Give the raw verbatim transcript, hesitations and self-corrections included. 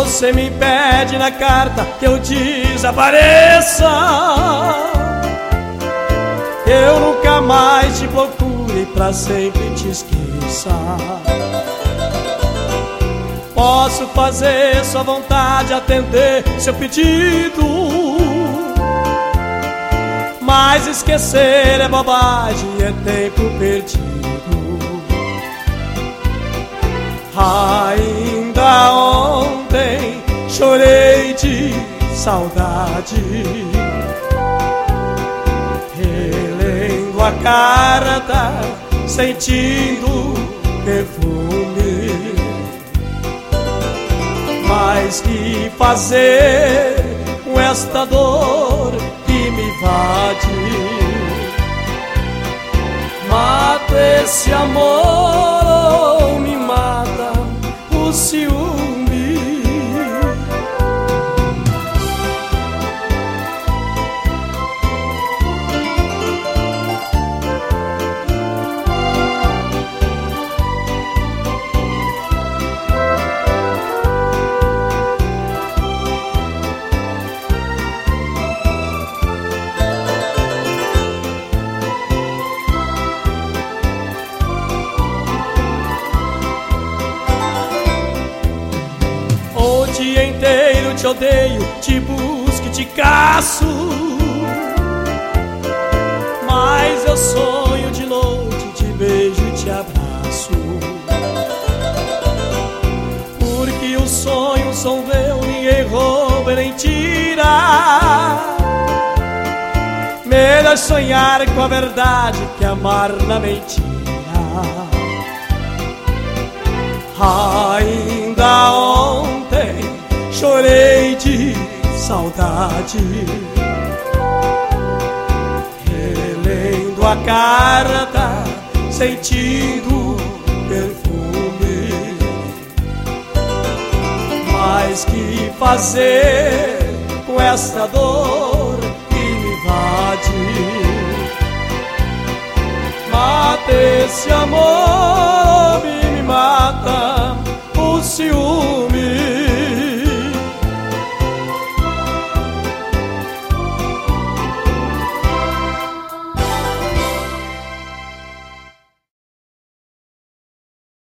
você me pede na carta que eu desapareça, eu nunca mais te procure, pra sempre te esqueça. Posso fazer sua vontade, atender seu pedido, mas esquecer é bobagem, é tempo perdido. Ainda ontem chorei de saudade, relendo a carta, sentindo perfume. Mas que fazer com esta dor que me invade? Mata esse amor ou me mata o ciúme? O dia inteiro te odeio, te busco e te caço, mas eu sonho de noite, te beijo e te abraço. Porque os sonhos são meus, ninguém rouba nem tira. Melhor sonhar com a verdade que amar na mentira. Ainda ontem chorei de saudade, relendo a carta, sentindo perfume. Mas que fazer com esta dor que me invade? Mata esse amor, me mata o ciúme.